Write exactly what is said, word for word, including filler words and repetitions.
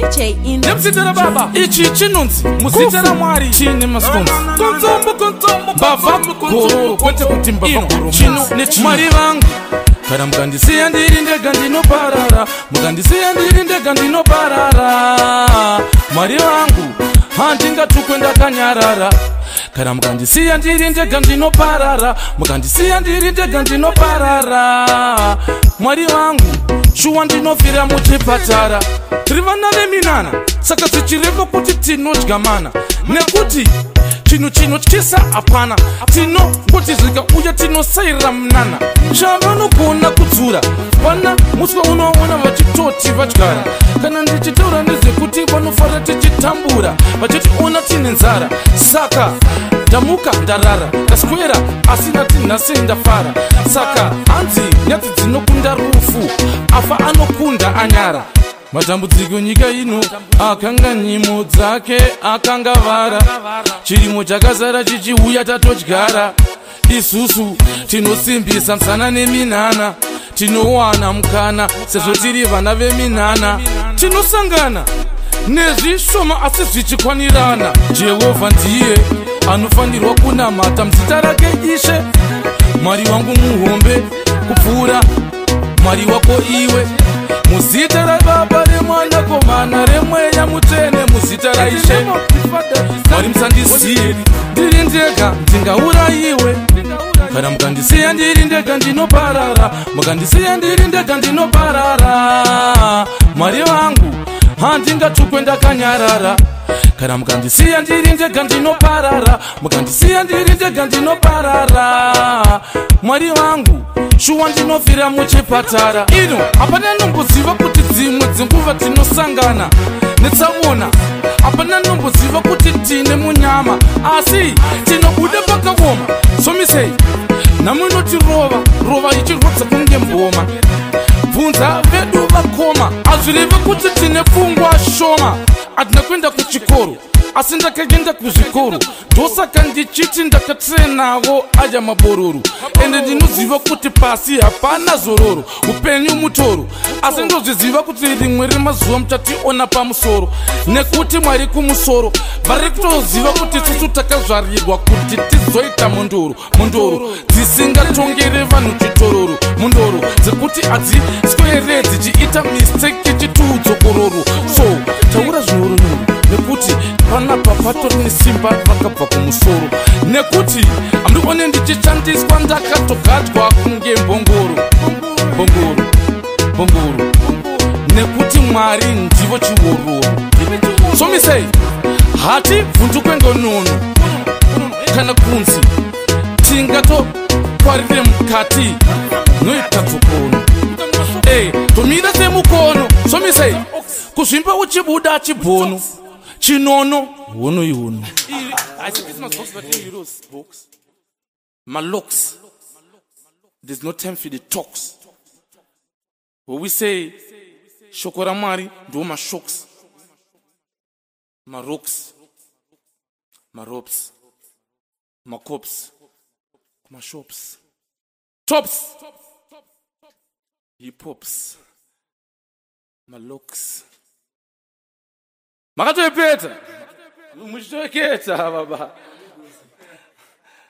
J in Nemsitera baba ichi chinunzi musitera mwari chine maskonzi konzombo konzombo bava gororo kwete kuti mbava gororo chino nechimari vangu kana mukandisiya ndiri ndega ndinoparara mukandisiya ndiri ndega ndinoparara mwari vangu handingatukwe ndakanyarara kana mukandisiya ndiri ndega ndinoparara mukandisiya ndiri ndega ndinoparara mwari vangu shuwa ndinofira muchipatara tiri vana veminana saka tichireva kuti tinodyamana nekuti chinhu chinotyisa hapana tinongoti zvikauya tinosairira munana chavanogona kudzura vana muswe unoona vachitoti vadyara kana ndichitaura ndezvekuti vanofara tichitambura vachitiona tine nzara saka ndamuka ndarara ndaswera asina tinhasi ndafara saka hanzi nyadzi dzinokunda rufu afa anokunda anyara matambudziko nyika ino akanga nyimo dzake akanga vara chirimo chakazara chichiuya tatodyara isusu tinosimbisa msana neminana tinowana mukana sezvo tiri vana veminana tinosangana nezvishoma asi zvichikwanirana jehovha ndiye anofanirwa kunamata muzita rake ishe mwari wangu muhombe kupfuura mwari wako iwe muzita rababa remwanakomana remweya mutene muzita raishe mwari musandisiye ndiri ndega ndingaurayiwe kana mukandisiya ndiri ndega ndinoparara mukandisiya ndiri ndega ndinoparara mwari vangu handingatukwe ndakanyarara kana mukandisiya ndiri ndega ndinoparara mukandisiya ndiri ndega ndinoparara mwari vangu shuwa ndinofira muchipatara ino hapana nomboziva kuti dzimwe dzenguva tinosangana netsaona hapana nomboziva kuti tine munyama asi tinobuda pakaoma somisei namunotirova rova ichirwodza kunge mboma bvunza vedu vakoma hazvireve kuti tine pfungwa shoma hatina kuenda kuchikoro asi ndakaenda kuzvikoro ndosaka ndichiti ndakatrenavo aya mabororo ende ndinoziva kuti pasi hapana zororo upenyu mutoro asi ndozviziva kuti rimwe remazuva muchationa pamusoro nekuti mwari kumusoro vari kutoziva kuti tisu takazvarirwa kuti tizoita mundoro mundoro dzisingatongere vanhu chitororo mundoro dzekuti hadziswere dzichiita mistake chituudzokororo so taura zvinorono nekuti panapa patori nesimba rakabva kumusoro nekuti handione ndichishandiswa ndakatogadywa kunge mbongoro mbongoro mbongoro nekuti mwari ndivo chiwororo somisei hati bvundukwengonono kana kunzi tingatokwarire mukati noita dzokono e tomira semukono somisei kuzvimba uchibuda chibhono chinono hono ihono malocks there's no time for the talks when we say shoko ra mwari ndo mashocks marocks marops macops mashops tops hip hops malocks makatoepeta muchitoeketa baba